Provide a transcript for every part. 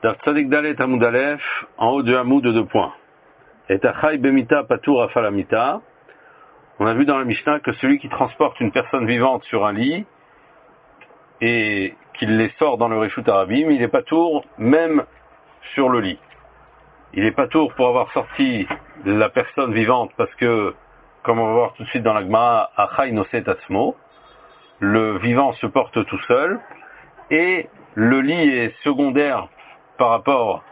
Daf Tzadik Dalet Hamoud Aleph, en haut du hamoud de 2 points. Et Achai Bemita Patour Afalamita. On a vu dans la Mishnah que celui qui transporte une personne vivante sur un lit et qu'il les sort dans le Reshut Arabim, il est patour même sur le lit. Il est patour pour avoir sorti la personne vivante parce que, comme on va voir tout de suite dans la Gemara, Achai Noset Atzmo, le vivant se porte tout seul et le lit est secondaire par rapport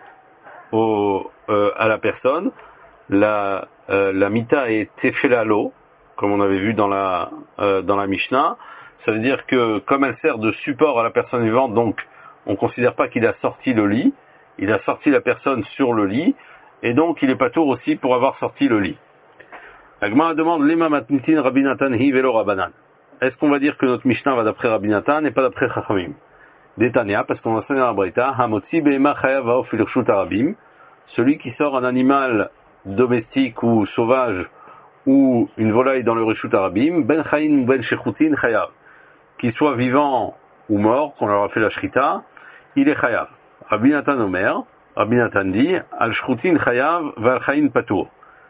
à la personne. La mita est tefilalo, comme on avait vu dans la Mishnah. Ça veut dire que comme elle sert de support à la personne vivante, donc on ne considère pas qu'il a sorti le lit, il a sorti la personne sur le lit, et donc il est patour aussi pour avoir sorti le lit. La Gemara demande Lema matnitin Rabbi Natan hi velo Rabbanan. Est-ce qu'on va dire que notre Mishnah va d'après Rabbi Natan et pas d'après Chachamim? Détania, parce qu'on enseigne dans la Braïta, Hamotzi be'ema chayav va'of ilchut arabim, celui qui sort un animal domestique ou sauvage ou une volaille dans le reshut arabim, ben chayin ou ben shechutin chayav, qu'il soit vivant ou mort, qu'on leur a fait la shrita, il est chayav. Rabbi Natan Omer, Rabbi Natan dit, al shchutin chayav va'al chayin patour.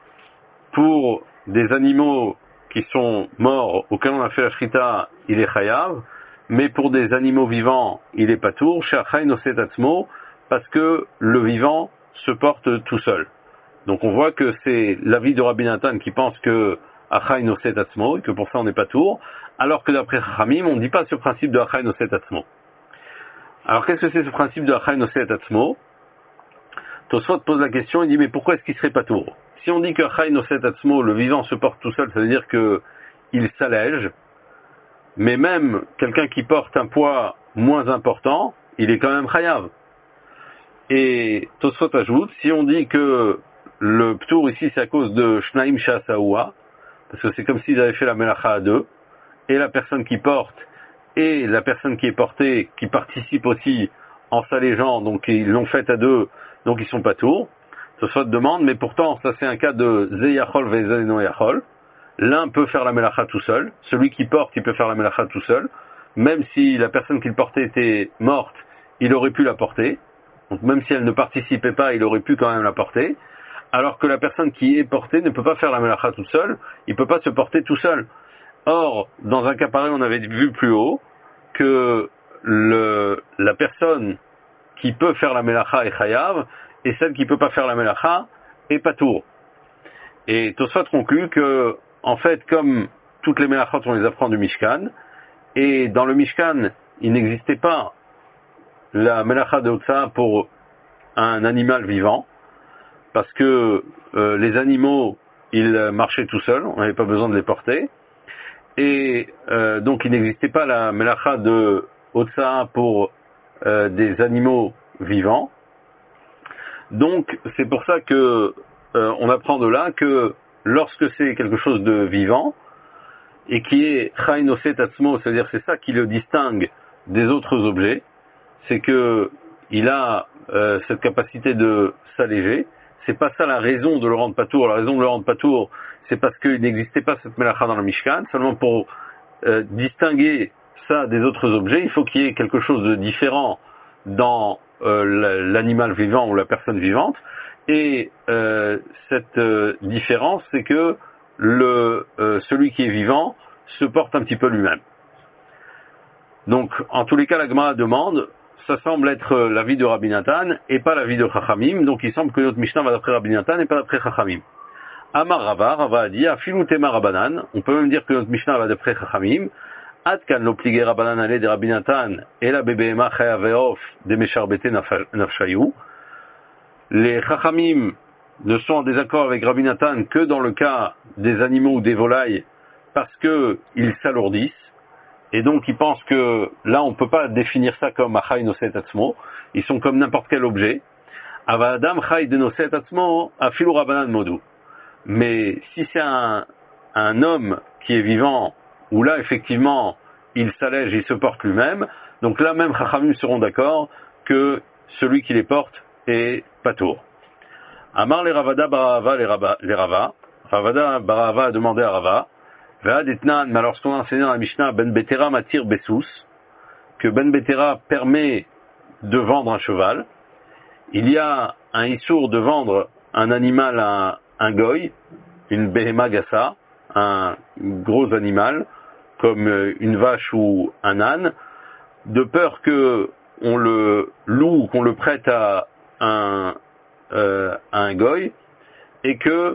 Pour des animaux qui sont morts, auxquels on a fait la shrita, il est chayav, mais pour des animaux vivants, il est patour, chez Achai Noset Atzmo, parce que le vivant se porte tout seul. Donc on voit que c'est l'avis de Rabbi Natan qui pense que Achai Noset Atzmo, et que pour ça on n'est pas tour, alors que d'après Chachamim, on ne dit pas ce principe de Achai Noset Atzmo. Alors qu'est-ce que c'est ce principe de Achai Noset Atzmo? Tosfot pose la question, il dit mais pourquoi est-ce qu'il serait pas tour? Si on dit que Achai Noset Atzmo, le vivant se porte tout seul, ça veut dire que il s'allège, mais même quelqu'un qui porte un poids moins important, il est quand même chayav. Et Tosfot ajoute, si on dit que le ptour ici c'est à cause de Shnaim Shasaoua, parce que c'est comme s'ils avaient fait la melacha à deux, et la personne qui porte, et la personne qui est portée, qui participe aussi en s'allégeant, donc ils l'ont fait à deux, donc ils sont pas tours. Tosfot demande, mais pourtant ça c'est un cas de Zeyachol Vezeno Yachol. L'un peut faire la melacha tout seul, celui qui porte il peut faire la melacha tout seul, même si la personne qui le portait était morte, il aurait pu la porter, donc même si elle ne participait pas, il aurait pu quand même la porter, alors que la personne qui est portée ne peut pas faire la melacha tout seul, il ne peut pas se porter tout seul. Or, dans un cas pareil, on avait vu plus haut que la personne qui peut faire la melacha est chayav, et celle qui ne peut pas faire la melacha est patour. Et Tosfot conclut que en fait, comme toutes les melachot, on les apprend du Mishkan, et dans le Mishkan, il n'existait pas la melacha de Otsa pour un animal vivant, parce que les animaux, ils marchaient tout seuls, on n'avait pas besoin de les porter, et donc il n'existait pas la melacha de Otsa pour des animaux vivants. Donc c'est pour ça que on apprend de là que lorsque c'est quelque chose de vivant, et qui est Chai Noset Atzmo, c'est-à-dire c'est ça qui le distingue des autres objets, c'est que il a cette capacité de s'alléger. C'est pas ça la raison de le rendre patour. La raison de le rendre patour, c'est parce qu'il n'existait pas cette melacha dans le Mishkan. Seulement pour distinguer ça des autres objets, il faut qu'il y ait quelque chose de différent dans l'animal vivant ou la personne vivante. Et cette différence, c'est que celui qui est vivant se porte un petit peu lui-même. Donc, en tous les cas, la Gemara demande, ça semble être l'avis de Rabbi Natan et pas l'avis de Chachamim, donc il semble que notre Mishnah va d'après Rabbi Natan et pas d'après Chachamim. Amar Rava, Rava a dit, Afilu tema Rabbanan, on peut même dire que notre Mishnah va d'après Chachamim, Adkan lo pligé Rabbanan ale de Rabbi Natan et la bebema chayaveof de mesharbete nafshayou. Les Chachamim ne sont en désaccord avec Rabbi Natan que dans le cas des animaux ou des volailles parce que ils s'alourdissent et donc ils pensent que là on ne peut pas définir ça comme Achai Noset Atzmo, ils sont comme n'importe quel objet. Avadam Chai de Noset Atzmo afilu Rabbanan modu. Mais si c'est un homme qui est vivant où là effectivement il s'allège, il se porte lui-même, donc là même Chachamim seront d'accord que celui qui les porte est patour. Amar les Ravada Barava les Rava. Ravada Barava a demandé à Rava. Ve'ad etnan, mais lorsqu'on a enseigné dans la Mishnah, Ben Betera matir Bessous, que Ben Betera permet de vendre un cheval, il y a un issour de vendre un animal à un goy, une behema gassa, un gros animal, comme une vache ou un âne, de peur que on le loue, qu'on le prête à un goy, et que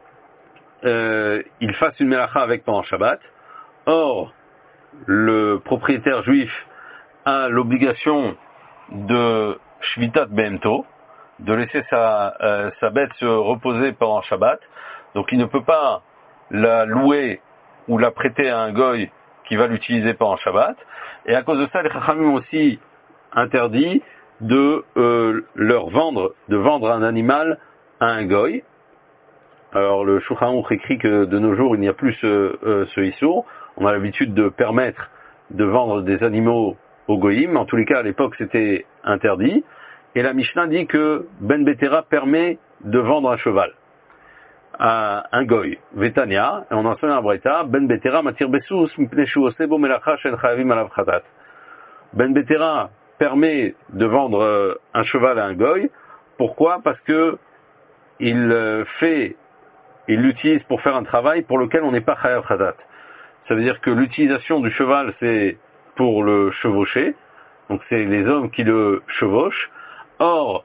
il fasse une melacha avec pendant Shabbat. Or, le propriétaire juif a l'obligation de shvitat behemto, de laisser sa bête se reposer pendant Shabbat. Donc il ne peut pas la louer ou la prêter à un goy qui va l'utiliser pendant Shabbat. Et à cause de ça, les Chachamim ont aussi interdit de vendre un animal à un goy. Alors le Shulchan Aruch écrit que de nos jours il n'y a plus ce issour. On a l'habitude de permettre de vendre des animaux aux goyim. En tous les cas, à l'époque, c'était interdit. Et la Mishnah dit que Ben Betera permet de vendre un cheval à un goy. Vetania, et on enseigne à Braïta, Ben Betera matir besous mipnei shu oseh bo melacha she'en chayavim alav chatat. Ben Betera permet de vendre un cheval à un goy. Pourquoi? Parce que il l'utilise pour faire un travail pour lequel on n'est pas chayav chatat. Ça veut dire que l'utilisation du cheval, c'est pour le chevaucher. Donc c'est les hommes qui le chevauchent. Or,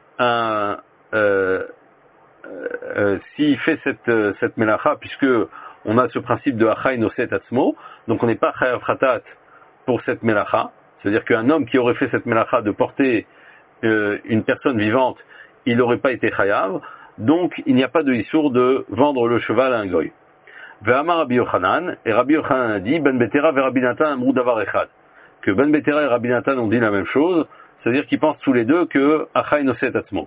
s'il fait cette melacha, puisque on a ce principe de achay noset atzmo, donc on n'est pas chayav chatat pour cette melacha. C'est-à-dire qu'un homme qui aurait fait cette melacha de porter une personne vivante, il n'aurait pas été chayav. Donc il n'y a pas de issour de vendre le cheval à un goy. Ve'amar Rabbi Yochanan, et Rabbi Yochanan a dit, Ben Betera ve Rabbi Natan amrou davar echad. Que Ben Betera et Rabbi Natan ont dit la même chose, c'est-à-dire qu'ils pensent tous les deux que achay noset atzmo.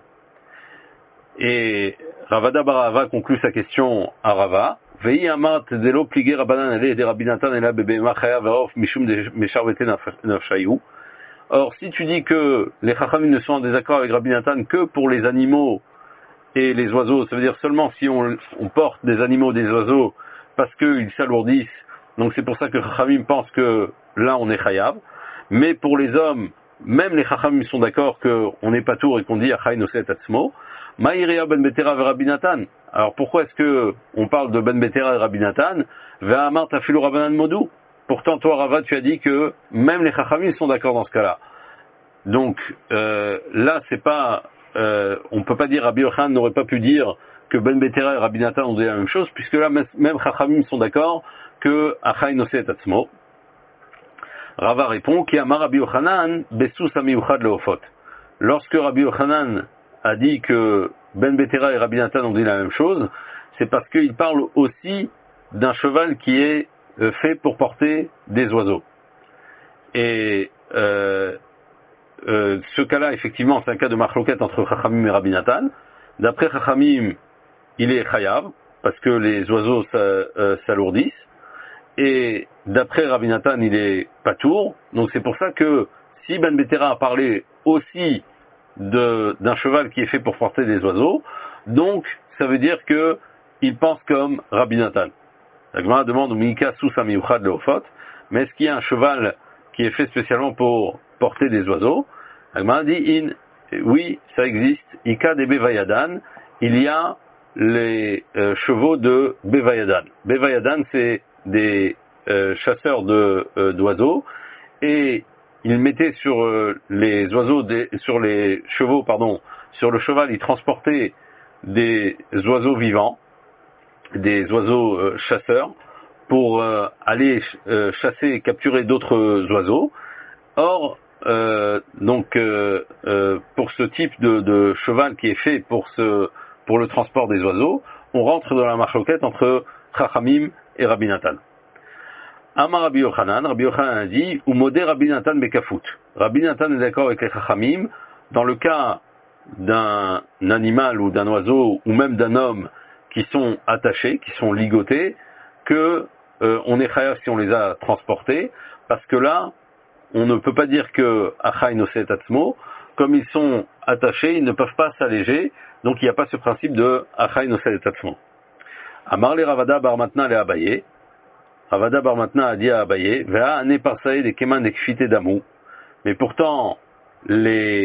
Et Ravada Barava conclut sa question à Rava. Ve'i amar tzelo pligé Rabbanan ale de Rabbi Natan ela bebema chayav ve'of mishum de mesharvete nafshayu. Or, si tu dis que les Chachamim ne sont en désaccord avec Rabbi Natan que pour les animaux et les oiseaux, ça veut dire seulement si on porte des animaux, des oiseaux, parce qu'ils s'alourdissent. Donc c'est pour ça que les Chachamim pensent que là on est chayav. Mais pour les hommes, même les Chachamim sont d'accord qu'on n'est pas tour et qu'on dit achay noset atzmo. Ma'iria ben Betera ve Rabbi Natan. Alors pourquoi est-ce que on parle de ben Betera et Rabbi Natan? Ve'amar tafilu Rabbanan modou. Pourtant toi Rava tu as dit que même les Chachamim sont d'accord dans ce cas-là. Donc là c'est pas on peut pas dire Rabbi Yochanan n'aurait pas pu dire que Ben Betera et Rabbi Natan ont dit la même chose, puisque là même Chachamim sont d'accord que achay noset atzmo. Rava répond qui amar Rabbi Yochanan besous amiyuchad leofot. Lorsque Rabbi Yochanan a dit que Ben Betera et Rabbi Natan ont dit la même chose, c'est parce qu'il parle aussi d'un cheval qui est fait pour porter des oiseaux. Et ce cas-là, effectivement, c'est un cas de marloquette entre Chachamim et Rabbi Natan. D'après Chachamim, il est chayav, parce que les oiseaux s'alourdissent. Et d'après Rabbi Natan, il est patour. Donc c'est pour ça que si Ben Betera a parlé aussi d'un cheval qui est fait pour porter des oiseaux, donc ça veut dire que il pense comme Rabbi Natan. La Gemara demande au Mika sous Samiyuchad Leofot, mais est-ce qu'il y a un cheval qui est fait spécialement pour porter des oiseaux? La Gemara dit oui, ça existe. Ika de Bevayadan, il y a les chevaux de Bevayadan. Bevayadan, c'est des chasseurs d'oiseaux, et ils mettaient sur les chevaux, sur le cheval, ils transportaient des oiseaux vivants, des oiseaux chasseurs, pour aller chasser et capturer d'autres oiseaux. Or, pour ce type de cheval qui est fait pour le transport des oiseaux, on rentre dans la marloquette entre Chachamim et Rabbi Natan. Amar Rabbi Yochanan a dit, ou modé Rabbi Natan bekafut. Rabbi Natan est d'accord avec les Chachamim dans le cas d'un animal ou d'un oiseau ou même d'un homme qui sont attachés, qui sont ligotés, que on est chayav si on les a transportés, parce que là, on ne peut pas dire que achay noset atzmo, comme ils sont attachés, ils ne peuvent pas s'alléger, donc il n'y a pas ce principe de achay noset atzmo. Amar le Ravada bar Matna le Abaye. Ravada bar Matna a dit à Abaye, Vea ane parsae de keman ekfite damou. Mais pourtant, les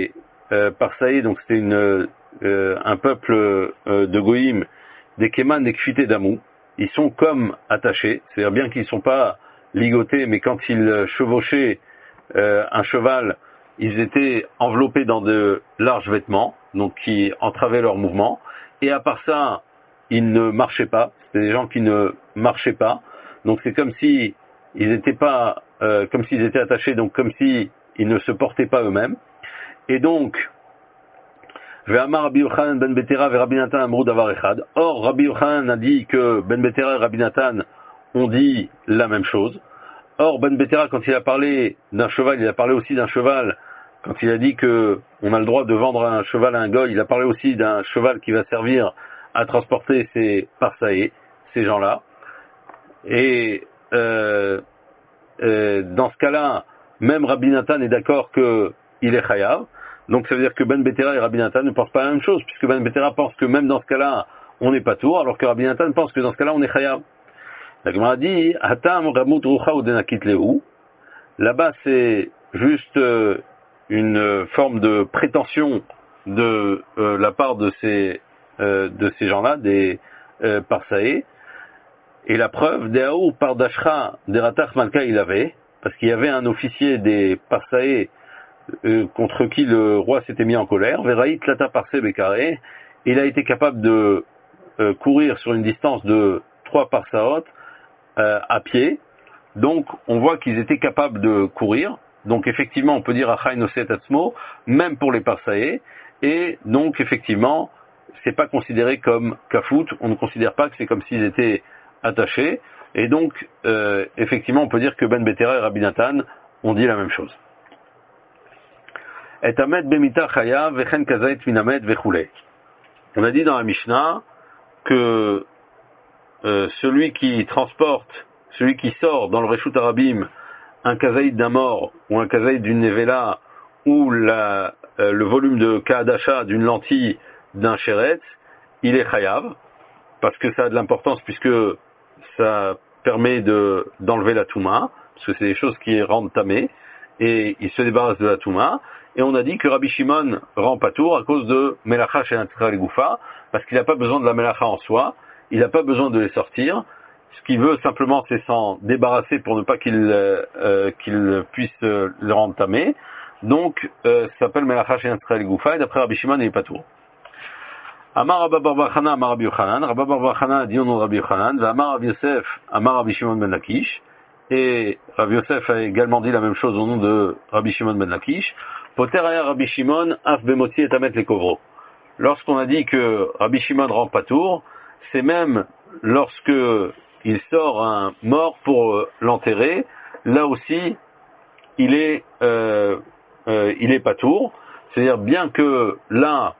Parsaé, donc c'était un peuple de Goïm, des Kéman, des Kfité d'Amou. Ils sont comme attachés, c'est-à-dire bien qu'ils ne sont pas ligotés, mais quand ils chevauchaient un cheval, ils étaient enveloppés dans de larges vêtements, donc qui entravaient leur mouvement. Et à part ça, ils ne marchaient pas. C'était des gens qui ne marchaient pas. Donc c'est comme si ils étaient pas, comme s'ils étaient attachés, donc comme si ils ne se portaient pas eux-mêmes. Et donc, Ve'amar Rabbi Yochanan ben Betera ve Rabbi Natan amrou davar echad. Or, Rabbi Yochanan a dit que Ben Betera et Rabbi Natan ont dit la même chose. Or, Ben Betera, quand il a parlé d'un cheval, il a parlé aussi d'un cheval. Quand il a dit que on a le droit de vendre un cheval à un goy, il a parlé aussi d'un cheval qui va servir à transporter ces parsaïs, ces gens-là. Et dans ce cas-là, même Rabbi Natan est d'accord qu'il est chayav. Donc ça veut dire que Ben Betera et Rabbi Natan ne pensent pas la même chose, puisque Ben Betera pense que même dans ce cas-là, on n'est pas tour, alors que Rabbi Natan pense que dans ce cas-là, on est chayav. La Gemara dit, Hatam Ramut Rucha ou Denakit Lehu. Là-bas, c'est juste une forme de prétention de la part de ces gens-là, des Parsaé. Et la preuve, Deaou par Dashra, Deratach Malka il avait, parce qu'il y avait un officier des Parsaé contre qui le roi s'était mis en colère, Veraït Lata Parsé Bekaré, il a été capable de courir sur une distance de 3 parsaot à pied. Donc on voit qu'ils étaient capables de courir. Donc effectivement on peut dire Achai Noset Atzmo, même pour les Parsaé, et donc effectivement c'est pas considéré comme kafout, on ne considère pas que c'est comme s'ils étaient attachés, et donc effectivement on peut dire que Ben Betera et Rabbi Natan ont dit la même chose. Et Amet Bemita Chayav Vechen Kazait Minamet Vechulei. On a dit dans la Mishnah que celui qui sort dans le Reshut Arabim un kazaïd d'un mort ou un kazaïd d'une nevela ou le volume de Kahadasha d'une lentille d'un chéretz, il est chayav, parce que ça a de l'importance puisque ça permet d'enlever la touma, parce que c'est des choses qui rendent tamé, et il se débarrasse de la touma. Et on a dit que Rabbi Shimon rend patour à cause de Melacha chez Natsra Goufa, parce qu'il n'a pas besoin de la Melacha en soi, il n'a pas besoin de les sortir. Ce qu'il veut simplement, c'est s'en débarrasser pour ne pas qu'il puisse le rendre tamé. Donc, ça s'appelle Melacha chez Natsra Goufa, et d'après Rabbi Shimon, il n'est pas tour. Amar Rabba Bar Bar Chana, Amar Rabbi Yochanan, Rabba Bar Bar Chana dit au nom de Rabbi Yochanan, Amar Rabbi Yosef, Amar Rabbi Shimon ben Lakish, et Rabbi Yosef a également dit la même chose au nom de Rabbi Shimon ben Lakish. Poter aya Rabbi Shimon, af bemotzi et amet les kovro. Lorsqu'on a dit que Rabbi Shimon rend patour, c'est même lorsque il sort un mort pour l'enterrer, là aussi, il est patour. C'est-à-dire bien que là,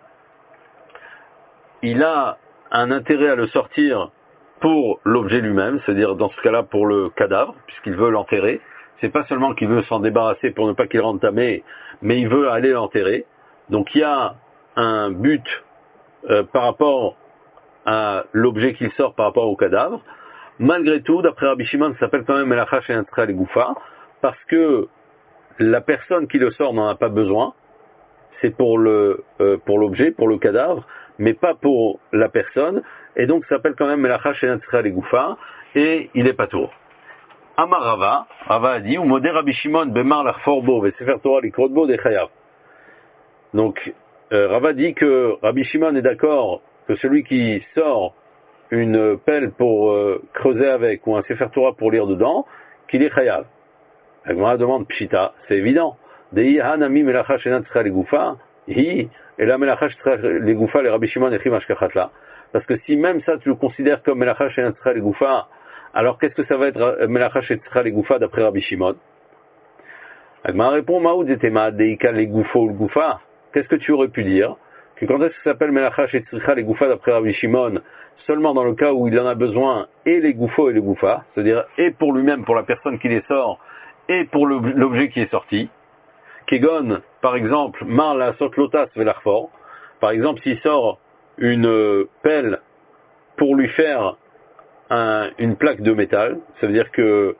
il a un intérêt à le sortir pour l'objet lui-même, c'est-à-dire dans ce cas-là pour le cadavre, puisqu'il veut l'enterrer. C'est pas seulement qu'il veut s'en débarrasser pour ne pas qu'il rende tamé, mais il veut aller l'enterrer. Donc il y a un but par rapport à l'objet qu'il sort par rapport au cadavre. Malgré tout, d'après Rabbi Shimon, ça s'appelle quand même Melacha chez Natsra les Goufa, parce que la personne qui le sort n'en a pas besoin. C'est pour l'objet, pour le cadavre, mais pas pour la personne, et donc ça s'appelle quand même Melacha chez Natsra les Goufa, et il est pas tour. Amar Rava a dit, ou modé Rabbi Shimon bemar l'achforbo ve sefer Torah likrodbo de chayav. Donc Rava dit que Rabbi Shimon est d'accord que celui qui sort une pelle pour creuser avec ou un sefer Torah pour lire dedans, qu'il est chayav. La Gemara demande pshita, c'est évident. Dei hanami melacha shenat tzra legoufa, hi et la melacha tzra legoufa le Rabbi Shimon echim ashkachatla. Parce que si même ça tu le considères comme melacha shenat tzra legoufa, alors qu'est-ce que ça va être melacha shenat tzra legoufa d'après Rabbi Shimon? La Gemara répond maoud zetema deika legoufo ou legoufa. Qu'est-ce que tu aurais pu dire? Que quand est-ce que ça s'appelle melacha shenat tzra legoufa d'après Rabbi Shimon? Seulement dans le cas où il en a besoin et les goufos et les goufas, c'est-à-dire et pour lui-même, pour la personne qui les sort, et pour l'objet qui est sorti. Kegon, par exemple, mar la sotlotas velarfor. Par exemple, s'il sort une pelle pour lui faire une plaque de métal, ça veut dire que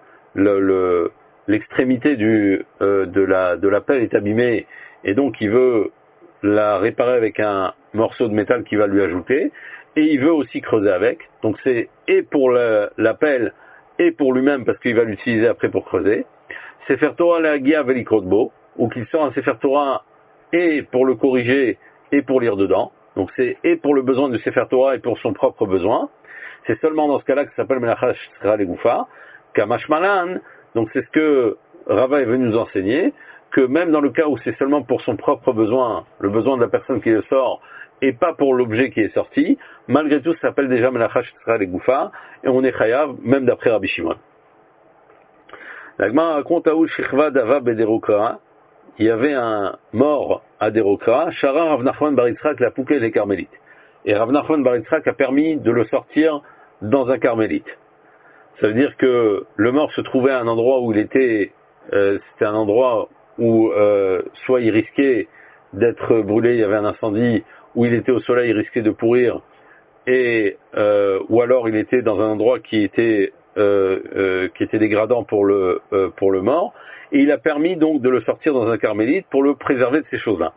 l'extrémité de la pelle est abîmée, et donc il veut la réparer avec un morceau de métal qu'il va lui ajouter, et il veut aussi creuser avec. Donc c'est et pour la pelle et pour lui-même parce qu'il va l'utiliser après pour creuser. Sefer Torah Lehagia Velikrotbo, ou qu'il sort un Sefer Torah et pour le corriger et pour lire dedans. Donc c'est et pour le besoin du Sefer Torah et pour son propre besoin. C'est seulement dans ce cas-là que ça s'appelle Melacha Shtra Legoufa, Kamash Malan. Donc c'est ce que Rava est venu nous enseigner, que même dans le cas où c'est seulement pour son propre besoin, le besoin de la personne qui le sort, et pas pour l'objet qui est sorti, malgré tout ça s'appelle déjà Melacha Shtra Legoufa, et on est chayav, même d'après Rabbi Shimon. La Gemara raconte à Shichva Dava Bederokra, il y avait un mort à Derokra, Shara Rav Nachman Bar Yitzchak l'a pouqué les carmélites. Et Rav Nachman Bar Yitzchak a permis de le sortir dans un carmélite. Ça veut dire que le mort se trouvait à un endroit où il était, c'était un endroit où soit il risquait d'être brûlé, il y avait un incendie, où il était au soleil, il risquait de pourrir, et ou alors il était dans un endroit qui était dégradant pour le mort, et il a permis donc de le sortir dans un carmélite pour le préserver de ces choses-là.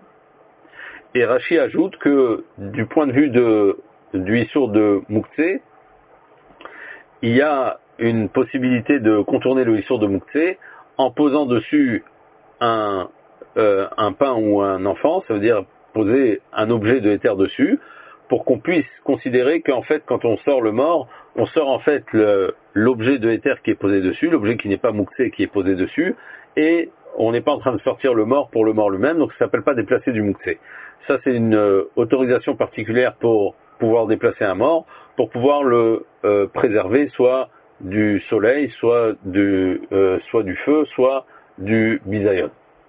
Et Rashi ajoute que du point de vue du Issour de Mouktsé, il y a une possibilité de contourner le Issour de Mouktsé en posant dessus un pain ou un enfant, ça veut dire poser un objet de éther dessus, pour qu'on puisse considérer qu'en fait, quand on sort le mort, on sort en fait l'objet de éther qui est posé dessus, l'objet qui n'est pas Mouktsé qui est posé dessus, et on n'est pas en train de sortir le mort pour le mort lui-même, donc ça ne s'appelle pas déplacer du Mouktsé. Ça, c'est une autorisation particulière pour pouvoir déplacer un mort, pour pouvoir le préserver soit du soleil, soit du feu, soit du bisayon.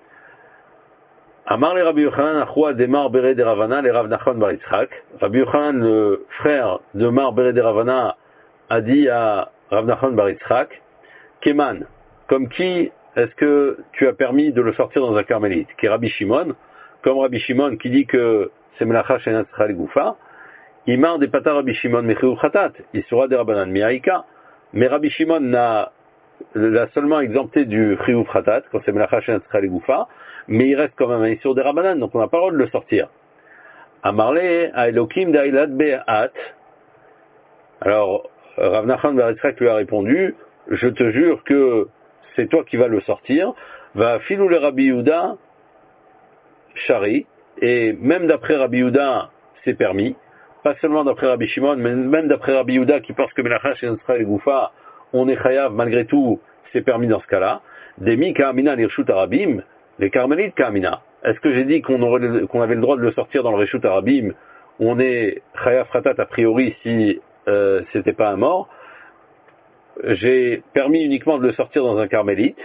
Amar le Rabbi Yochanan Achua de Mar Bere de Ravana le Rav Nachman Bar Yitzchak. Rabbi Yochanan, le frère de Mar Bere de Ravana, a dit à Rav Nachman Bar Yitzchak, Keman, comme qui est-ce que tu as permis de le sortir dans un carmélite? Qui est Rabbi Shimon, comme Rabbi Shimon qui dit que c'est Melacha Shenat Tzra Legoufa. Imar de Pata Rabbi Shimon Mechiou Chatat, il sera des Rabbanan Miaïka. Mais Rabbi Shimon l'a seulement exempté du Chiyuv Chatat, quand c'est Melacha Shenat Tzra Legoufa, mais il reste quand même un Issur des Rabbanan, donc on n'a pas le droit de le sortir. Amarle a Elokim d'Aïlat Be'at. Alors, Rav Nachman Bar Yitzchak lui a répondu, je te jure que c'est toi qui vas le sortir. Va filou le Rabbi Yehuda Shari, et même d'après Rabbi Yehuda, c'est permis. Pas seulement d'après Rabbi Shimon, mais même d'après Rabbi Yehuda qui pense que Melacha Shenat Tzra Legoufa, on est chayav, malgré tout, c'est permis dans ce cas-là. Demi Ka'amina l'Irshut Arabim, les Carmélites Ka'amina. Est-ce que j'ai dit qu'on avait le droit de le sortir dans le Reshut Arabim? On est chayav Fratat a priori si c'était pas un mort. J'ai permis uniquement de le sortir dans un carmélite.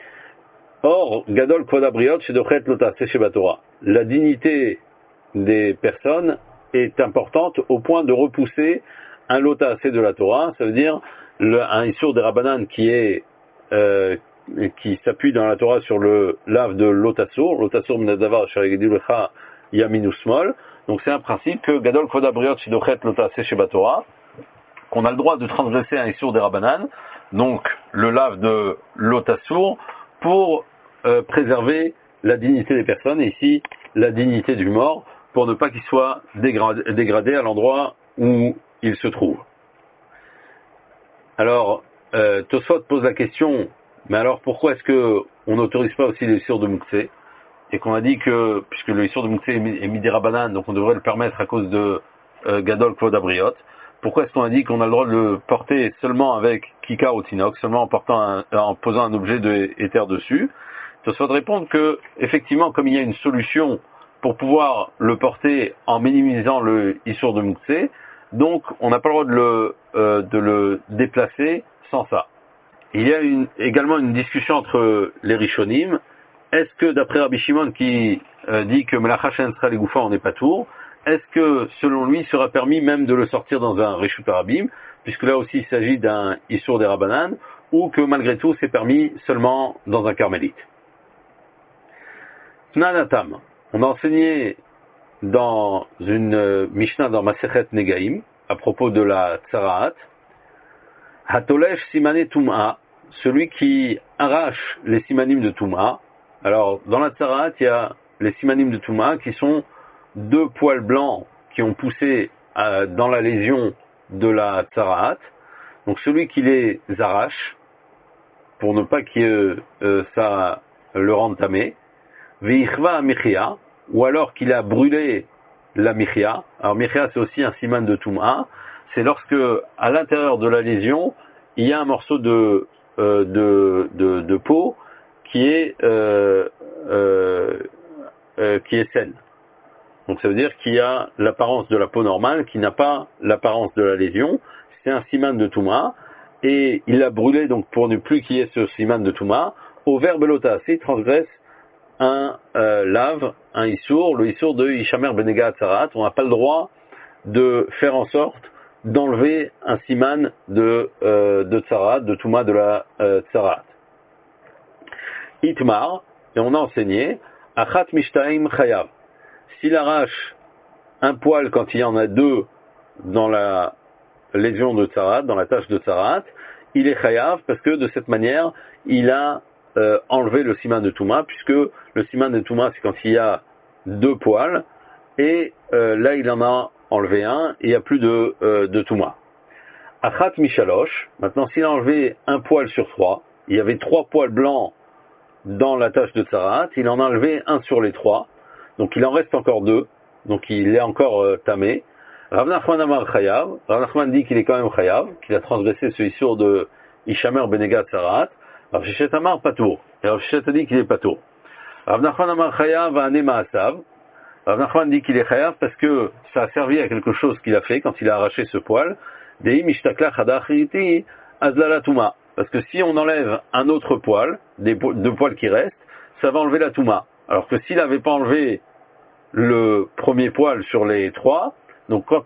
Or, Gadol Kvodabriot Shedochet Lota Sechebatora. La dignité des personnes est importante au point de repousser un Lota C de la Torah, ça veut dire un Issur des Rabbanan qui s'appuie dans la Torah sur le lave de Lotassur, Lotassur Mnadavar Sharegedilecha Yaminu Smol. Donc c'est un principe que Gadol Kvodabriot Shedochet Lota Sechebatora, qu'on a le droit de transgresser un Issur des Rabbanan, donc le lave de Lotassur, pour préserver la dignité des personnes, et ici la dignité du mort, pour ne pas qu'il soit dégradé à l'endroit où il se trouve. Alors, Tosfot pose la question, mais alors pourquoi est-ce que on n'autorise pas aussi l'Issur de Mouktsé, et qu'on a dit que, puisque l'Issur de Mouktsé est Midei Rabbanan, donc on devrait le permettre à cause de Gadol Kvod Abriot, pourquoi est-ce qu'on a dit qu'on a le droit de le porter seulement avec Kika ou Tinoch, seulement en posant un objet de éther dessus? Tosfot répond que, effectivement, comme il y a une solution pour pouvoir le porter en minimisant le Issur de Mouktsé, donc on n'a pas le droit de le déplacer sans ça. Il y a également une discussion entre les Rishonim. Est-ce que d'après Rabbi Shimon qui dit que Melacha Shenat Tzra Legoufa on n'est pas tour, est-ce que selon lui il sera permis même de le sortir dans un Reshut Arabim, puisque là aussi il s'agit d'un Issur des Rabbanan, ou que malgré tout c'est permis seulement dans un carmélite? Tnanatam. On a enseigné dans une Mishnah dans Masechet Negaim, à propos de la Tsaraat, Hatolesh Simane Tum'a, celui qui arrache les simanim de Tum'a. Alors, dans la Tsaraat, il y a les simanim de Touma, qui sont deux poils blancs qui ont poussé dans la lésion de la tsaraat. Donc celui qui les arrache, pour ne pas que ça le rende tamé, veichva michia, ou alors qu'il a brûlé la michia. Alors michia, c'est aussi un siman de Touma. C'est lorsque à l'intérieur de la lésion, il y a un morceau de peau qui est saine. Donc ça veut dire qu'il y a l'apparence de la peau normale qui n'a pas l'apparence de la lésion. C'est un siman de Touma et il l'a brûlé donc pour ne plus qu'il y ait ce siman de Touma. Au verbe lota, s'il transgresse un lave, un issour, le issour de Ishamer Benega Tzarat, on n'a pas le droit de faire en sorte d'enlever un siman de Tzarat, de Touma de la Tzarat. Itmar, et on a enseigné, Achat Mishtaim Chayav. S'il arrache un poil quand il y en a deux dans la lésion de Tzarat, dans la tache de Tzarat, il est Chayav parce que de cette manière, il a enlevé le siman de Touma, puisque le siman de Touma, c'est quand il y a deux poils, et là, il en a enlevé un, et il n'y a plus de Touma. Achat Mishalosh, maintenant, s'il a enlevé un poil sur trois, il y avait trois poils blancs dans la tache de Tzarat, il en a enlevé un sur les trois, donc il en reste encore deux, donc il est encore tamé. Rav Nachman Amar Chayav, Rav Nachman dit qu'il est quand même Chayav, qu'il a transgressé ce issour de Ishamer Benega Tzarat. Rav Sheshet Amar Patour, et Rav Sheshet a dit qu'il est Patour. Rav Nachman Amar Chayav Ane Maasav, Rav Nachman dit qu'il est Chayav parce que ça a servi à quelque chose qu'il a fait quand il a arraché ce poil. Dei Mishtakla Chadachiti Azlala Touma. Parce que si on enlève un autre poil, deux poils qui restent, ça va enlever la Touma. Alors que s'il n'avait pas enlevé le premier poil sur les trois, donc quand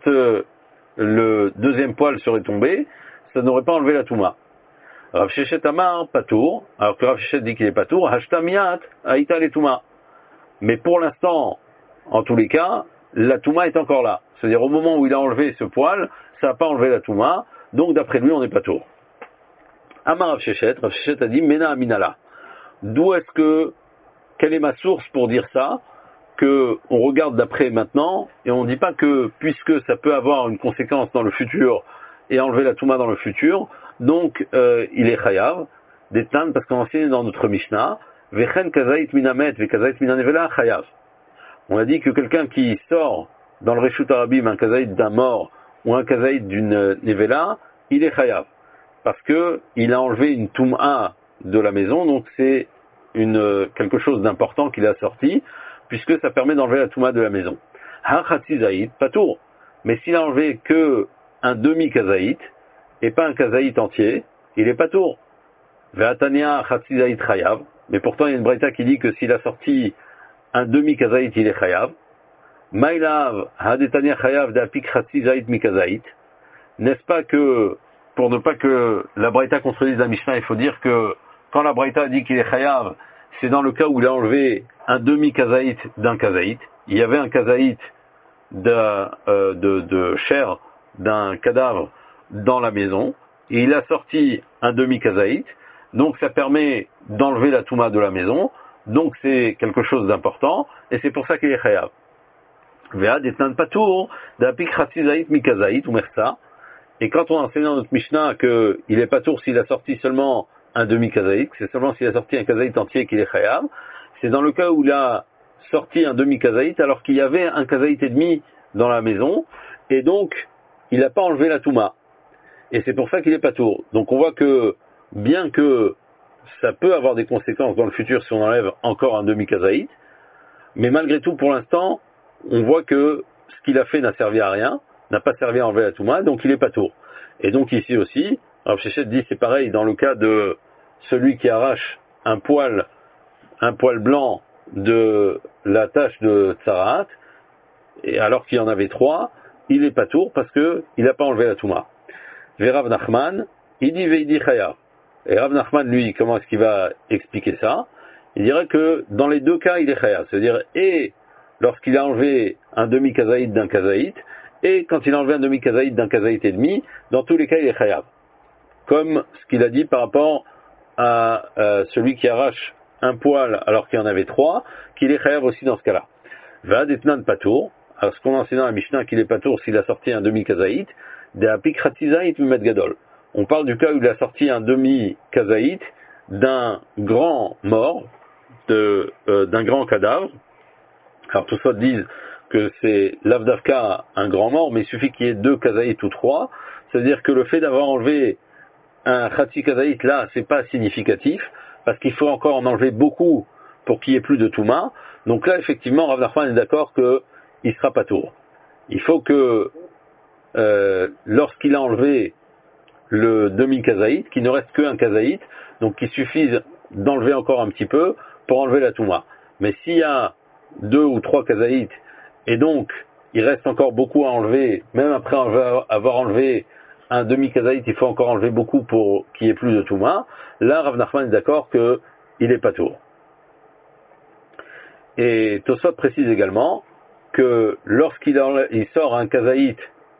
le deuxième poil serait tombé, ça n'aurait pas enlevé la Touma. Rav Sheshet Amar Patour, alors que Rav Sheshet dit qu'il est Patour, Hashta Miyat Aïta les Touma. Mais pour l'instant, en tous les cas, la Touma est encore là. C'est-à-dire au moment où il a enlevé ce poil, ça n'a pas enlevé la Touma, donc d'après lui on n'est Patour. Amar Rav Sheshet a dit Mena Aminala. D'où est-ce que, quelle est ma source pour dire ça, que on regarde d'après maintenant, et on ne dit pas que, puisque ça peut avoir une conséquence dans le futur, et enlever la Touma dans le futur, donc il est Chayav, des Tan, parce qu'on enseigne dans notre Mishnah, Vechen Kazait Minamet, Ve Kazait Minanevela, Chayav. On a dit que quelqu'un qui sort dans le Reshut Arabim un Kazaït d'un mort, ou un Kazaït d'une Nevela, il est Chayav. Parce que il a enlevé une Touma de la maison, donc c'est quelque chose d'important qu'il a sorti, puisque ça permet d'enlever la Touma de la maison. Ha-Khatsi Zaïd, pas tout. Mais s'il a enlevé que un demi-kazaït, et pas un kazaït entier, il est pas tour. Ve'atania Khatsi Zaïd Chayav. Mais pourtant, il y a une braïta qui dit que s'il a sorti un demi-kazaït, il est Chayav. Maïlav Hadetania Chayav d'Apik Khatsi Zaïd mi-kazaït. N'est-ce pas que, pour ne pas que la braïta contredise la Mishnah, il faut dire que quand la braïta dit qu'il est Chayav, c'est dans le cas où il a enlevé un demi-kazaït d'un kazaït. Il y avait un kazaït de chair d'un cadavre dans la maison, et il a sorti un demi-kazaït, donc ça permet d'enlever la Touma de la maison, donc c'est quelque chose d'important, et c'est pour ça qu'il est Chayav. Ve'ad etnan patour, d'apik chatzizaït mi-kazaït, ou mersa, et quand on enseigne dans notre Mishnah qu'il est patour s'il a sorti seulement un demi-kazaït, c'est seulement s'il a sorti un kazaït entier qu'il est Chayav, c'est dans le cas où il a sorti un demi-kazaït alors qu'il y avait un kazaït et demi dans la maison, et donc il n'a pas enlevé la Touma. Et c'est pour ça qu'il est patour. Donc on voit que, bien que ça peut avoir des conséquences dans le futur si on enlève encore un demi-kazaït, mais malgré tout, pour l'instant, on voit que ce qu'il a fait n'a servi à rien, n'a pas servi à enlever la Touma, donc il est patour. Et donc ici aussi, Rav Sheshet dit c'est pareil dans le cas de celui qui arrache un poil blanc de la tache de Tzarat, et alors qu'il y en avait trois, il est patour parce que il n'a pas enlevé la Touma. Ve Rav Nachman, il dit Veidi Chayav. Et Rav Nachman, lui, comment est-ce qu'il va expliquer ça? Il dirait que dans les deux cas, il est Chayav. C'est-à-dire, et lorsqu'il a enlevé un demi-kazaït d'un kazaït, et quand il a enlevé un demi-kazaït d'un kazaït et demi, dans tous les cas, il est Chayav. Comme ce qu'il a dit par rapport à celui qui arrache un poil alors qu'il y en avait 3, qu'il est chayav aussi dans ce cas-là. Va d'etnan patour. Alors ce qu'on enseigne dans la Mishnah qu'il est patour s'il a sorti un demi-kazaït, de apik ratzizaït mumet gadol. On parle du cas où il a sorti un demi-kazaït d'un grand mort, d'un grand cadavre. Alors tout ça disent que c'est l'avdavka un grand mort, mais il suffit qu'il y ait 2 kazaït ou 3. C'est-à-dire que le fait d'avoir enlevé un khatsi kazaït là, c'est pas significatif, parce qu'il faut encore en enlever beaucoup pour qu'il n'y ait plus de touma. Donc là, effectivement, Rav Nachman est d'accord qu'il sera pas tour. Il faut que lorsqu'il a enlevé le demi-kazaït, qu'il ne reste qu'un kazaït, donc qu'il suffise d'enlever encore un petit peu pour enlever la touma. Mais s'il y a 2 ou 3 kazaït, et donc il reste encore beaucoup à enlever, même après avoir enlevé un demi-kazaït, il faut encore enlever beaucoup pour qu'il n'y ait plus de touma, là Rav Nachman est d'accord qu'il est pas tour. Et Tosfot précise également que lorsqu'il sort un kazaït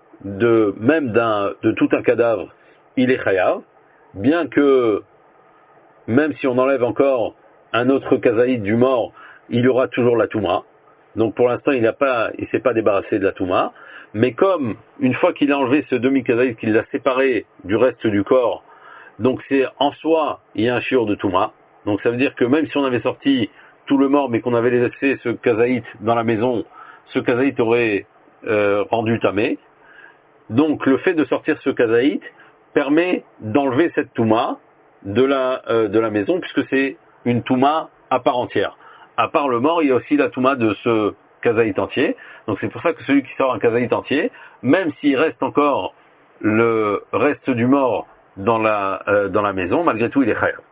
de tout un cadavre, il est chayav, bien que même si on enlève encore un autre kazaït du mort, il y aura toujours la touma. Donc pour l'instant, il s'est pas débarrassé de la touma. Mais comme une fois qu'il a enlevé ce demi-kazaït, qu'il l'a séparé du reste du corps, donc c'est en soi, il y a un shiur de touma. Donc ça veut dire que même si on avait sorti tout le mort, mais qu'on avait laissé ce kazaït dans la maison, ce kazaït aurait rendu tamé. Donc le fait de sortir ce kazaït permet d'enlever cette touma de la maison, puisque c'est une touma à part entière. À part le mort, il y a aussi la touma de ce kazaït entier. Donc c'est pour ça que celui qui sort un kazaït entier, même s'il reste encore le reste du mort dans la maison, malgré tout il est chayav.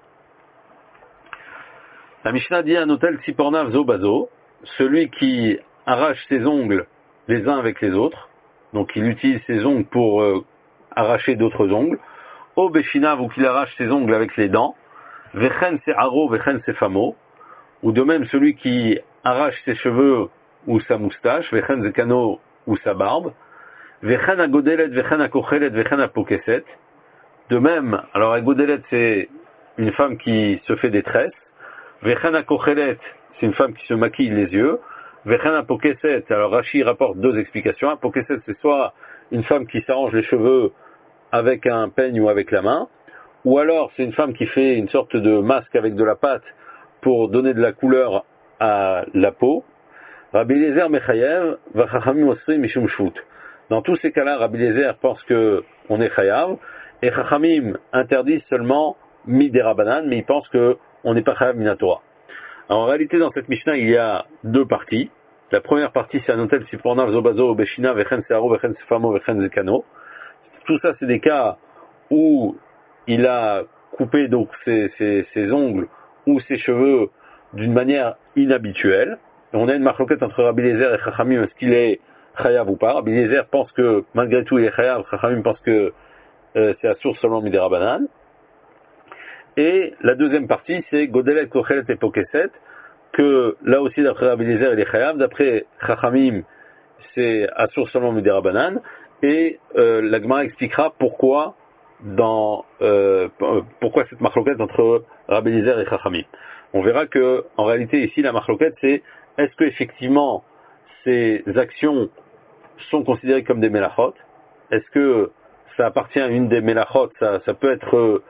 La Mishnah dit un hôtel Tzipornav zo bazo, celui qui arrache ses ongles les uns avec les autres, donc il utilise ses ongles pour arracher d'autres ongles, o beshinav ou qu'il arrache ses ongles avec les dents, vechen se haro vechen se famo, ou de même celui qui arrache ses cheveux ou sa moustache, vechen se kano ou sa barbe, vechen agodelet vechen akochelet vechen apokeset. De même, alors agodelet c'est une femme qui se fait des tresses, vechen akochelet c'est une femme qui se maquille les yeux, vechen apokeset, alors Rashi rapporte 2 explications. Apokeset c'est soit une femme qui s'arrange les cheveux avec un peigne ou avec la main, ou alors c'est une femme qui fait une sorte de masque avec de la pâte pour donner de la couleur à la peau. Rabbi Eliezer mechayev, vachachamim osrim mishum shvut. Dans tous ces cas-là, Rabbi Eliezer pense que on est chayav, et chachamim interdisent seulement midérabanan, mais il pense que on n'est pas chayav minatora. Alors, en réalité, dans cette Mishnah, il y a 2 parties. La première partie, c'est un hôtel Tzipornav zobazo beshina vechen searo vechen sefamo vechen zekano. Tout ça, c'est des cas où il a coupé donc ses ongles ou ses cheveux d'une manière inhabituelle. Et on a une marloquette entre Rabbi Eliezer et Chachamim, est-ce qu'il est chayav ou pas. Rabbi Eliezer pense que malgré tout il est chayav, Chachamim pense que c'est à source seulement midera banan. Et la deuxième partie, c'est Godelet, Kochelet et Pokeset, que là aussi d'après Rabbi Eliezer il est chayav, d'après Chachamim c'est à source seulement midera banan. Et la Gemara expliquera pourquoi pourquoi cette marloquette entre Rabbi Eliezer et Chachamim. On verra que en réalité ici la marloquette c'est est-ce que effectivement ces actions sont considérées comme des melachot? Est-ce que ça appartient à une des melachot? Ça peut être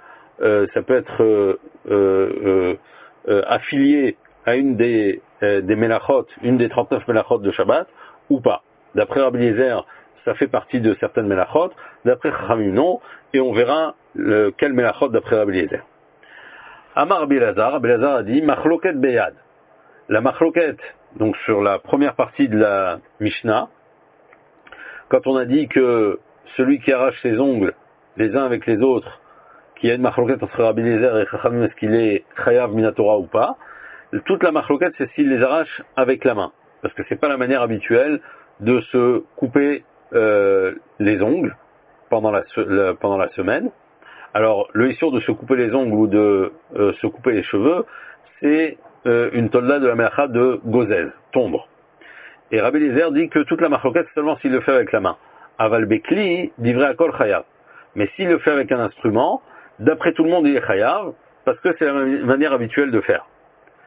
affilié à une des melachot, une des 39 melachot de Shabbat ou pas? D'après Rabbi Eliezer, ça fait partie de certaines melachot, d'après Chachamim non, et on verra quel melachot d'après Rabbi Eliezer. Amar Rabbi Elazar a dit machloket beyad. La machloket, donc sur la première partie de la Mishnah, quand on a dit que celui qui arrache ses ongles les uns avec les autres, qu'il y a une machloket entre Rabbi Eliezer et Chachamim, est-ce qu'il est chayav minatora ou pas, toute la machloket c'est s'il les arrache avec la main, parce que c'est pas la manière habituelle de se couper les ongles pendant la semaine. Alors le issur de se couper les ongles ou de se couper les cheveux, c'est une tolda de la melacha de gozez, tombre. Et Rabbi Eliezer dit que toute la machloket c'est seulement s'il le fait avec la main. Aval bekli divrei akol chayav. Mais s'il le fait avec un instrument, d'après tout le monde il est chayav, parce que c'est la manière habituelle de faire.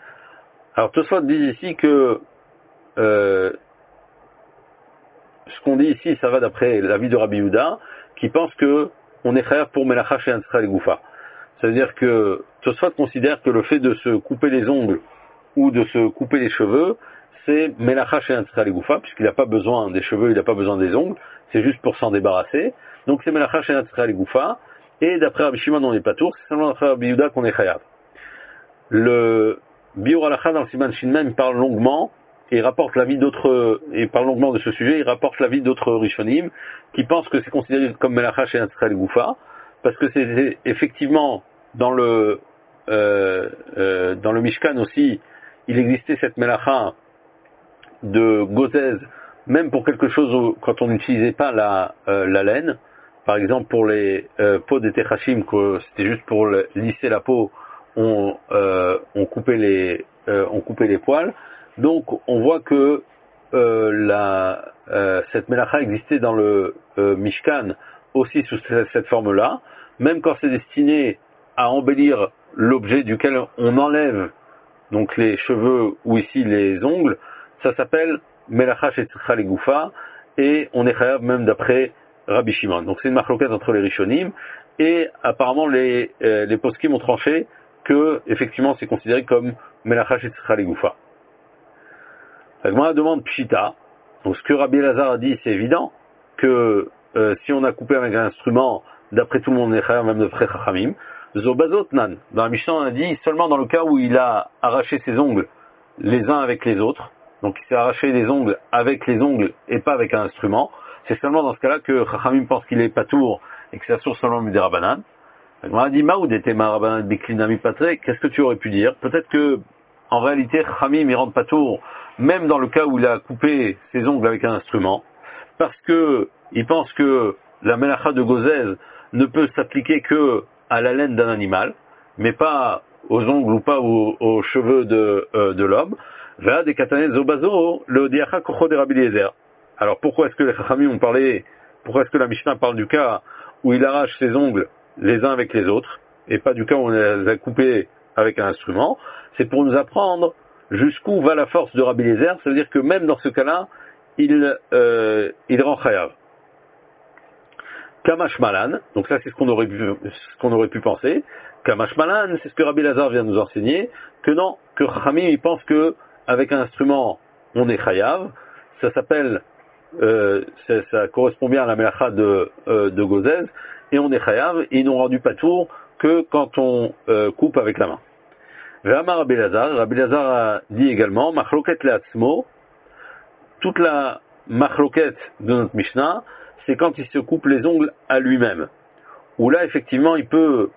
Alors Tosfot dit ici que ce qu'on dit ici, ça va d'après l'avis de Rabbi Yehuda, qui pense que on est chayav pour melacha chez Ansra et Goufa. C'est-à-dire que Tosfot considère que le fait de se couper les ongles ou de se couper les cheveux, c'est melacha chez Ansra et Goufa, puisqu'il n'a pas besoin des cheveux, il n'a pas besoin des ongles, c'est juste pour s'en débarrasser. Donc c'est melacha chez Ansra et Goufa, et d'après Rabbi Shimon on n'est pas tour, c'est seulement d'après Rabbi Yehuda qu'on est chayav. Le Biur Halacha dans le Siman Shin Mem parle longuement et rapporte l'avis d'autres, et parle longuement de ce sujet, il rapporte l'avis d'autres Rishonim qui pensent que c'est considéré comme Melacha chez Ansra et Goufa, parce que c'est effectivement dans le Mishkan aussi, il existait cette Melacha de Gozez, même pour quelque chose quand on n'utilisait pas la laine, par exemple pour les peaux des Techachim, que c'était juste pour lisser la peau, on coupait les poils. Donc on voit que cette melacha existait dans le Mishkan aussi sous cette forme-là, même quand c'est destiné à embellir l'objet duquel on enlève donc les cheveux ou ici les ongles, ça s'appelle melacha shetzricha legoufa, et on est chayav même d'après Rabbi Shimon. Donc c'est une marloquette entre les Rishonim, et apparemment les poskim ont tranché que effectivement c'est considéré comme melacha shetzricha legoufa. La Gemara demande pshita. Donc ce que Rabbi Elazar a dit, c'est évident que si on a coupé avec un instrument, d'après tout le monde, on est chayav même d'après Chachamim. Zobazot nan. Dans la Mishnah, on a dit seulement dans le cas où il a arraché ses ongles les uns avec les autres. Donc il s'est arraché les ongles avec les ongles et pas avec un instrument. C'est seulement dans ce cas-là que Chachamim pense qu'il est patour et que c'est la source seulement du Rabbanan. On a dit Maoud était Rabbanan Biklinami Patre. Qu'est-ce que tu aurais pu dire? Peut-être que en réalité Chachamim il rentre patour même dans le cas où il a coupé ses ongles avec un instrument, parce que il pense que la melacha de Gozez ne peut s'appliquer que à la laine d'un animal, mais pas aux ongles ou pas aux cheveux de l'homme. Va des katanet zobazo le diacha kocho de Rabbi Eliezer. Alors pourquoi est-ce que les chachamim ont parlé, pourquoi est-ce que la Mishnah parle du cas où il arrache ses ongles les uns avec les autres, et pas du cas où on les a coupés avec un instrument? C'est pour nous apprendre jusqu'où va la force de Rabbi Eliezer. Ça veut dire que même dans ce cas-là, il rend chayav. Kamash Malan, donc ça c'est ce qu'on aurait pu penser. Kamash Malan, c'est ce que Rabbi Elazar vient de nous enseigner, que non, que Chachamim il pense que avec un instrument on est chayav. Ça s'appelle, ça correspond bien à la melacha de Gozez, et on est chayav, et ils n'ont rendu patour que quand on coupe avec la main. Ve'amar Rabbi Elazar a dit également, machloket le'atzmo, toute la machloket de notre Mishnah, c'est quand il se coupe les ongles à lui-même. Où là, effectivement, il peut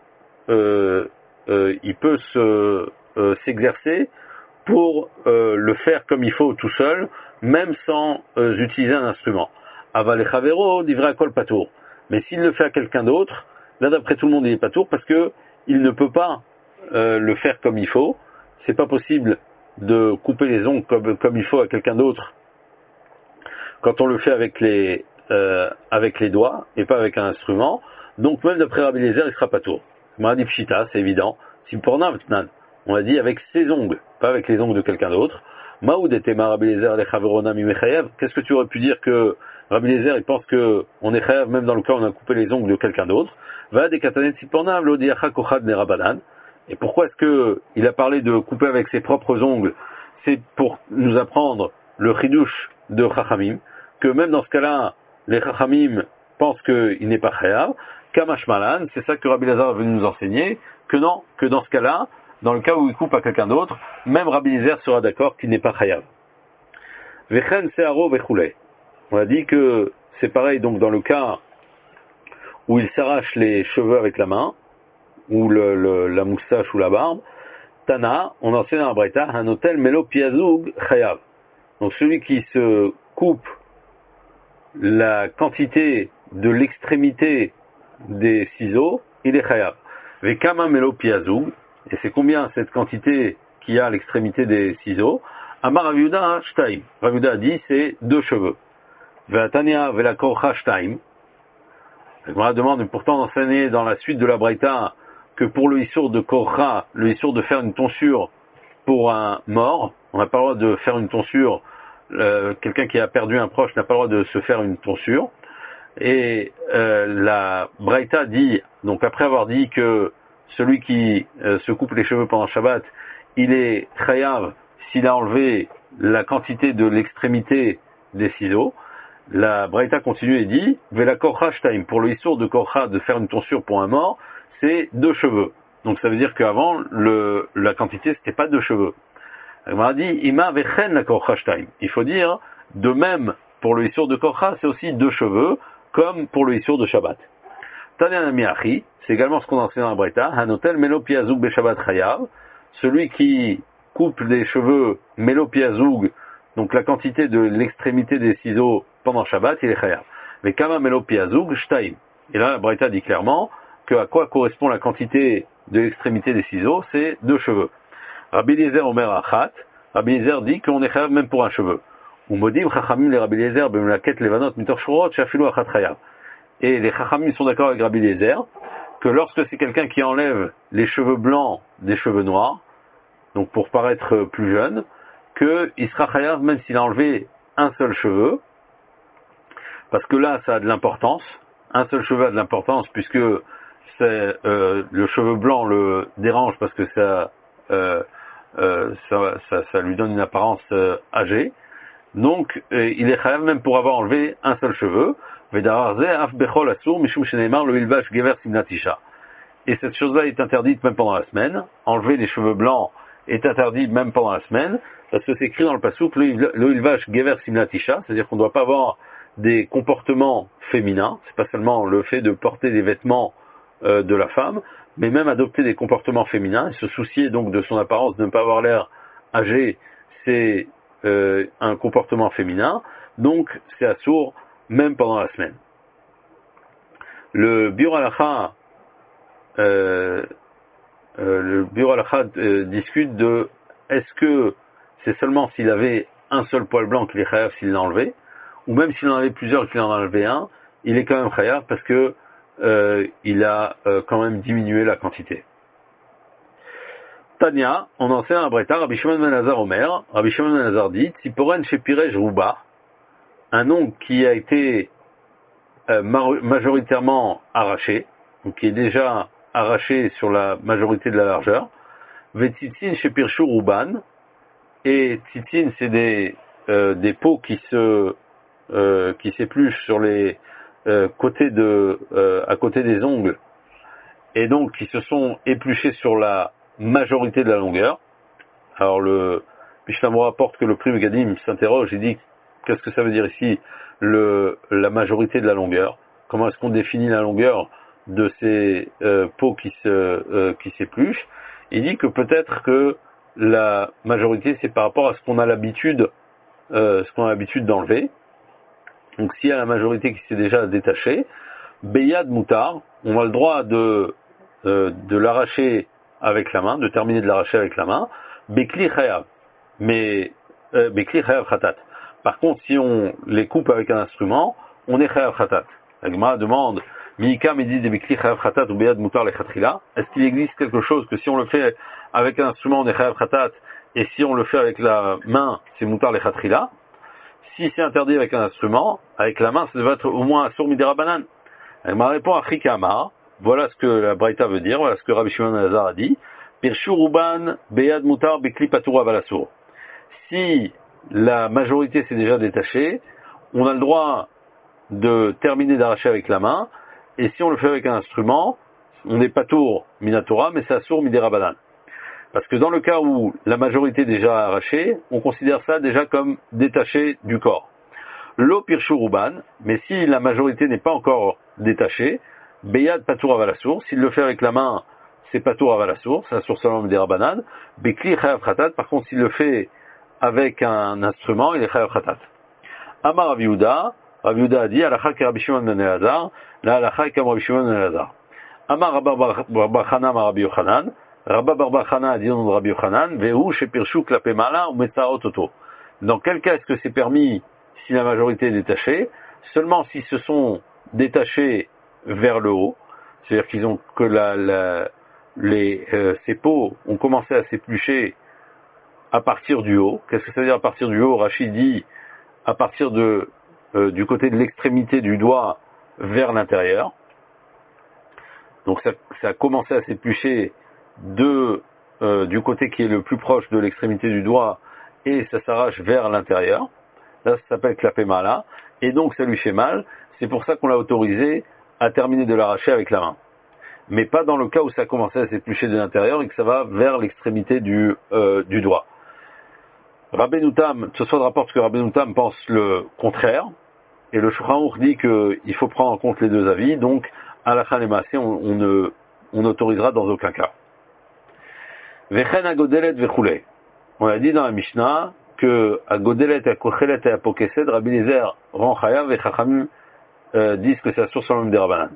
s'exercer pour le faire comme il faut tout seul, même sans utiliser un instrument. Aval echavero divra kol patour. Mais s'il le fait à quelqu'un d'autre, là d'après tout le monde il est patour, parce que il ne peut pas le faire comme il faut. C'est pas possible de couper les ongles comme il faut à quelqu'un d'autre quand on le fait avec les doigts et pas avec un instrument. Donc même d'après Rabbi Eliezer, il sera patour. On a dit pshita, c'est évident. On a dit avec ses ongles, pas avec les ongles de quelqu'un d'autre. Maoud était ma Rabbi Eliezer lechaverona mi mechayev. Qu'est-ce que tu aurais pu dire que Rabbi Eliezer il pense que on est chayav même dans le cas où on a coupé les ongles de quelqu'un d'autre? Va des katanet sipornav lo diacha kochad ne rabanan. Et pourquoi est-ce que il a parlé de couper avec ses propres ongles? C'est pour nous apprendre le chidouche de Chachamim, que même dans ce cas-là, les Chachamim pensent qu'il n'est pas chayav. Kamash Malan, c'est ça que Rabbi Elazar veut nous enseigner, que non, que dans ce cas-là, dans le cas où il coupe à quelqu'un d'autre, même Rabbi Eliezer sera d'accord qu'il n'est pas chayav. Vechen se'aro vechulei. On a dit que c'est pareil donc dans le cas où il s'arrache les cheveux avec la main, ou la moustache ou la barbe. Tana, on enseigne dans la Braïta, un hôtel melo piazoug chayav. Donc celui qui se coupe la quantité de l'extrémité des ciseaux, il est chayav. Vekama melo piazoug, et c'est combien cette quantité qui a à l'extrémité des ciseaux? Amar Rav Yehuda shtaim. Rav Yehuda a dit c'est 2 cheveux. Ve'atania ve'lakorcha shtaim. On a demandé pourtant d'enseigner dans la suite de la Braïta que pour le issour de korcha, le issour de faire une tonsure pour un mort, On n'a pas le droit de faire une tonsure. Quelqu'un qui a perdu un proche n'a pas le droit de se faire une tonsure. Et la Braïta dit, donc après avoir dit que celui qui se coupe les cheveux pendant Shabbat, il est chayav s'il a enlevé la quantité de l'extrémité des ciseaux. La Braïta continue et dit, Vela korcha shtaim, pour le issour de korcha, de faire une tonsure pour un mort, c'est 2 cheveux. Donc ça veut dire qu'avant, la quantité, c'était pas 2 cheveux. On a dit, ima vechen la korcha shtaim. Il faut dire, de même, pour le issour de korcha, c'est aussi 2 cheveux, comme pour le issour de Shabbat. Tanya Miachi, c'est également ce qu'on enseigne dans la Braïta, Hanotel melo piazoug be Shabbat chayav, celui qui coupe les cheveux melo piazoug, donc la quantité de l'extrémité des ciseaux pendant Shabbat, il est chayav. Mais kama melo piazoug shtaim. Et là, la Braïta dit clairement que à quoi correspond la quantité de l'extrémité des ciseaux, c'est 2 cheveux. Rabbi Eliezer omer achat, Rabbi Eliezer dit qu'on est chayav même pour un cheveu. Ou modim chachamim les Rabbi Eliezer b'melaket levanot mitor shurot shafilu achat chayav. Et les chachamim sont d'accord avec Rabbi Eliezer que lorsque c'est quelqu'un qui enlève les cheveux blancs des cheveux noirs, donc pour paraître plus jeune, qu'il sera chayav même s'il a enlevé un seul cheveu, parce que là ça a de l'importance. Un seul cheveu a de l'importance puisque c'est le cheveu blanc le dérange parce que ça lui donne une apparence âgée. Donc il est chayav même pour avoir enlevé un seul cheveu. Et cette chose-là est interdite même pendant la semaine. Enlever les cheveux blancs est interdit même pendant la semaine, parce que c'est écrit dans le passouk le ilvash gever simnatisha, c'est-à-dire qu'on ne doit pas avoir des comportements féminins. C'est pas seulement le fait de porter des vêtements de la femme, mais même adopter des comportements féminins et se soucier donc de son apparence, de ne pas avoir l'air âgé, c'est un comportement féminin, donc c'est assourd même pendant la semaine. Le Biur Halacha discute de est-ce que c'est seulement s'il avait un seul poil blanc qu'il est chayav s'il l'a enlevé, ou même s'il en avait plusieurs qu'il en a enlevé un, il est quand même chayav parce que il a quand même diminué la quantité. Tania, on enseigne à Braïta, Rabbi Shimon ben Elazar Omer, Rabbi Shimon ben Elazar dit, Tziporen shepirej rouba, un ongle qui a été majoritairement arraché, donc qui est déjà arraché sur la majorité de la largeur, Vetzitzin shepirshu rouban, et tzitzin c'est des peaux qui s'épluchent sur les côtés à côté des ongles, et donc qui se sont épluchés sur la majorité de la longueur. Alors le Mishnah rapporte que le Pri Megadim s'interroge, il dit qu'est-ce que ça veut dire ici la majorité de la longueur? Comment est-ce qu'on définit la longueur de ces peaux qui s'épluchent? Il dit que peut-être que la majorité c'est par rapport à ce qu'on a l'habitude d'enlever. Donc s'il y a la majorité qui s'est déjà détachée, Beyad Moutar, on a le droit de l'arracher avec la main, de terminer de l'arracher avec la main, Bekli Chayav, mais Bekli Chayav Khatat. Par contre, si on les coupe avec un instrument, on est Chayav Khatat. La Gemara demande, Miika Medi de Bekli Chayav Khatat ou Beyad Moutar le Khatrila, est-ce qu'il existe quelque chose que si on le fait avec un instrument, on est Chayav Khatat, et si on le fait avec la main, c'est Moutar le Khatrila? Si c'est interdit avec un instrument, avec la main, ça devrait être au moins un sourd midera banane. Elle m'a répondu à Chikama, voilà ce que la Braïta veut dire, voilà ce que Rabbi Shimon ben Elazar a dit. Pirshu Ruban Beyad Mutar Bekli Patura Balasur. Si la majorité s'est déjà détachée, on a le droit de terminer d'arracher avec la main, et si on le fait avec un instrument, on n'est pas tour minatora, mais c'est assour midera banane. Parce que dans le cas où la majorité est déjà arrachée, on considère ça déjà comme détaché du corps. Lo Pirshu Ruban, mais si la majorité n'est pas encore détachée, Beyad Patour Avalassour, s'il le fait avec la main, c'est Patour Avalassour, c'est Assour Salam des Rabanan. Bekli Chayav Khatat, par contre, s'il le fait avec un instrument, il est Chayav Khatat. Amar Rav Yehuda a dit, Alacha ke Rabbi Shimon ben Elazar, la Alacha ke Rabbi Shimon ben Elazar. Amar Rabba Bar Chana Amar Rabbi Yochanan, Rabba Bar Chana a dit au nom de Rabbi Yochanan, Vehu Shepirshu Klape Mala ou Metzaot Oto. Dans quel cas est-ce que c'est permis si la majorité est détachée? Seulement s'ils se sont détachés vers le haut, c'est-à-dire qu'ils ont que ces peaux ont commencé à s'éplucher à partir du haut. Qu'est-ce que ça veut dire à partir du haut? Rachid dit à partir du côté de l'extrémité du doigt vers l'intérieur. Donc ça a commencé à s'éplucher du côté qui est le plus proche de l'extrémité du doigt et ça s'arrache vers l'intérieur. Là, ça s'appelle clapé mala. Et donc, ça lui fait mal. C'est pour ça qu'on l'a autorisé à terminer de l'arracher avec la main. Mais pas dans le cas où ça a commencé à s'éplucher de l'intérieur et que ça va vers l'extrémité du doigt. Rabbeinu Tam, ce soit rapporte que Rabbeinu Tam pense le contraire. Et le Shulchan Aruch dit qu'il faut prendre en compte les deux avis. Donc, à la fin des massés, on n'autorisera dans aucun cas. Vechen agodelet vechule. On a dit dans la Mishnah que agodelet et kochelet et apokesed, Rabbi Eliezer rend chayav et chachamim disent que c'est la source sur le même des Rabbanan.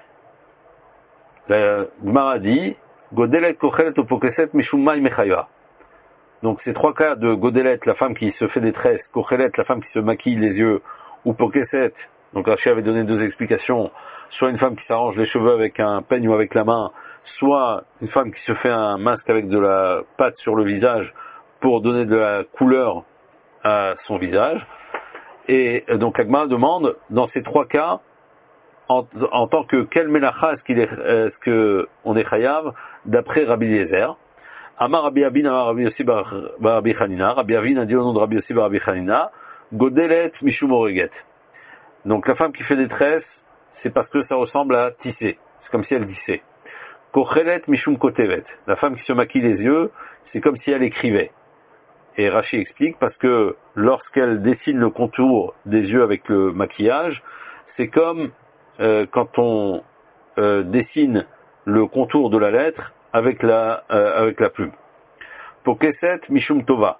La Gemara dit godelet, kochelet et apokesed mishum mai mechayva. Donc ces trois cas de godelet, la femme qui se fait des tresses, kochelet, la femme qui se maquille les yeux, ou pokeset, donc Rachid avait donné deux explications, soit une femme qui s'arrange les cheveux avec un peigne ou avec la main, soit une femme qui se fait un masque avec de la pâte sur le visage pour donner de la couleur à son visage. Et donc Agma demande, dans ces trois cas, en tant que quel melacha est-ce que on est chayav d'après Rabbi Eliezer? Amar Rabbi Avin, Amar Rabbi Yossi bar Rabbi Chanina. Rabbi Avin a dit au nom de Rabbi Yossi bar Rabbi Chanina, godelet mishum oreget. Donc la femme qui fait des tresses, c'est parce que ça ressemble à tisser. C'est comme si elle tissait. Kochelet mishum kotevet. La femme qui se maquille les yeux, c'est comme si elle écrivait. Et Rashi explique parce que lorsqu'elle dessine le contour des yeux avec le maquillage, c'est comme quand on dessine le contour de la lettre avec la plume. Pokeset mishum tova.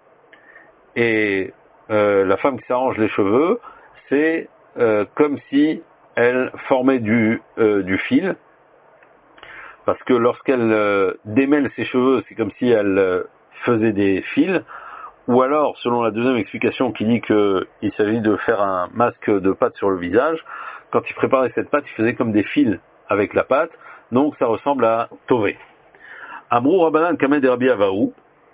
Et la femme qui s'arrange les cheveux, c'est comme si elle formait du fil, parce que lorsqu'elle démêle ses cheveux, c'est comme si elle faisait des fils, ou alors, selon la deuxième explication qui dit qu'il s'agit de faire un masque de pâte sur le visage, quand il préparait cette pâte, il faisait comme des fils avec la pâte, donc ça ressemble à Tové. Amrou Rabbanan Kamed et Rabbi Avaou,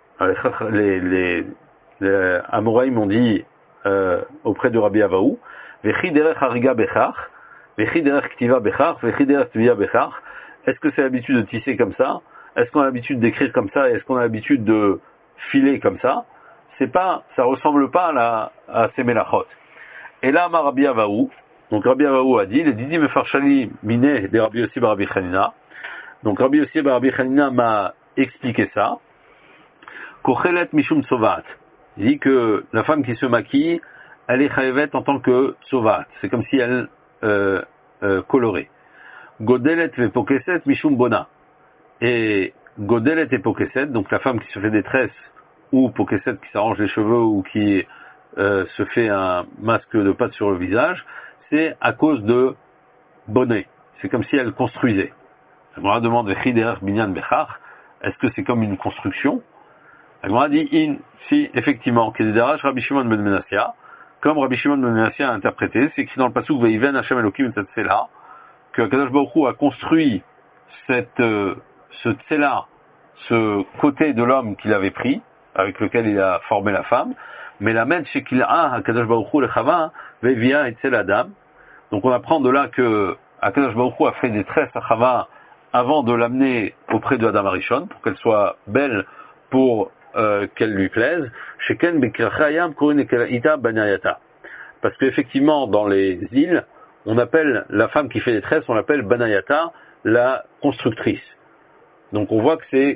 les Amoraïm ont dit auprès de Rabbi Avaou, Vechi derech hariga bechach, vechi derech ktiva bechach, vechi derech tvia bechach. Est-ce que c'est l'habitude de tisser comme ça? Est-ce qu'on a l'habitude d'écrire comme ça? Est-ce qu'on a l'habitude de filer comme ça? Ça ressemble pas à ces melachot. Et là, ma Rabbi Avaou, donc Rabbi Avaou a dit, les didi mefarshali miné de Rabbi Yossi bar Rabbi Chanina. Donc Rabbi Yossi bar Rabbi Chanina m'a expliqué ça. Kochelet mishum sovat. Il dit que la femme qui se maquille, elle est chayevet en tant que sovat. C'est comme si elle colorait. Godelet ve pokeset mishum bona. Et godelet et pokeset, donc la femme qui se fait des tresses, ou pokeset qui s'arrange les cheveux, ou qui se fait un masque de pâte sur le visage, c'est à cause de bonnet. C'est comme si elle construisait. La demande vechi derech binyan bechach. Est-ce que c'est comme une construction? La Gemara dit si effectivement, Kederash Rabbi Shimon ben Menassia, comme Rabbi Shimon ben Menassia a interprété, c'est écrit dans le pasuk Veiven Hashem Elokim et Tsela, que Kadosh Baruch Hu a construit ce tsela, ce côté de l'homme qu'il avait pris, avec lequel il a formé la femme, mais la med shekil'a Kadosh Baruch Hu lechava veivia et tsel adam. Donc on apprend de là que Kadosh Baruch Hu a fait des tresses à Chava avant de l'amener auprès de Adam Arishon pour qu'elle soit belle, pour qu'elle lui plaise. Sheken bekrachayam korin ita banayata. Parce qu'effectivement dans les îles, on appelle la femme qui fait des tresses, on l'appelle banayata, la constructrice. Donc on voit que c'est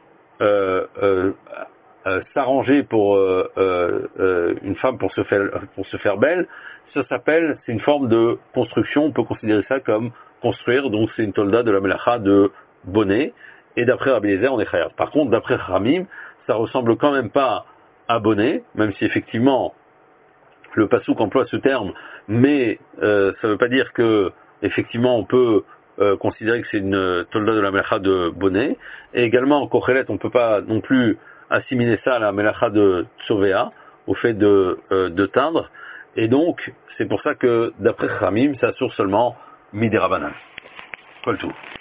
s'arranger pour une femme pour se faire belle, c'est une forme de construction. On peut considérer ça comme construire, donc c'est une tolda de la melacha de bonnet. Et d'après Rabbi Eliezer, on est chayav. Par contre, d'après Ramim, ça ressemble quand même pas à bonnet, même si effectivement le passouk emploie ce terme, mais ça veut pas dire que effectivement on peut considérer que c'est une tolda de la melacha de bonnet. Et également en kochelet, on peut pas non plus assimiler ça à la melacha de tsovea, au fait de teindre. Et donc c'est pour ça que d'après Ramim, ça assure seulement midirabanan. Kol tout.